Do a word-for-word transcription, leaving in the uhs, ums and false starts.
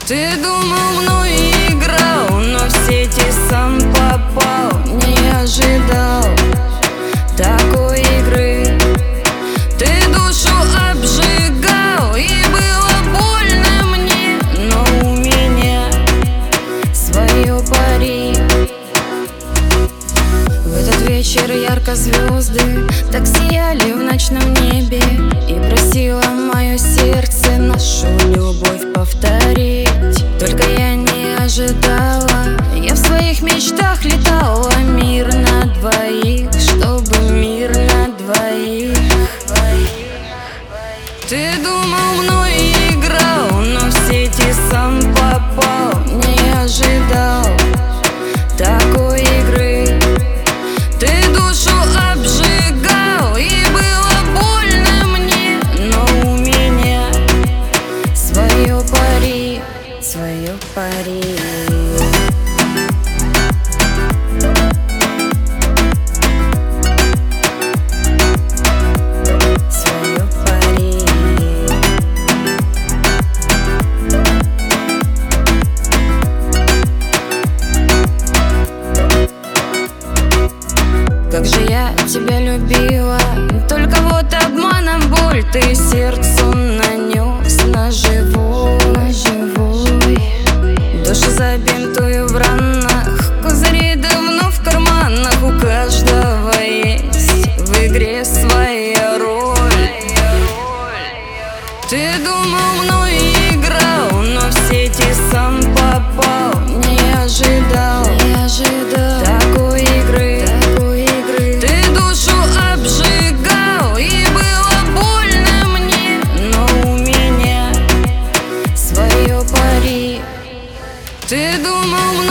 Ты думал, мной играл, но в сети сам попал. Не ожидал такой игры. Ты душу обжигал, и было больно мне, но у меня свое пари. В этот вечер ярко звезды так сияли в ночном небе, и просило мое сердце нашу любовь повторить. Только я не ожидала, я в своих мечтах летала. Мир на двоих, чтобы мир на двоих. Ты думал, мной играл, но в сети сам попал. Не ожидал такой игры. Ты душу обжигал, и было больно мне, но у меня свое пари, свое пари. Как же я тебя любила, только вот обманом боль ты сердцу нанес ножевой, ножевой. Душу забинтую в ранах, козыри давно в карманах. У каждого есть в игре своя роль. Ты думал, мной играл, но в сети сам попал. Не ожидал, не ожидал такой игры. Ты думал,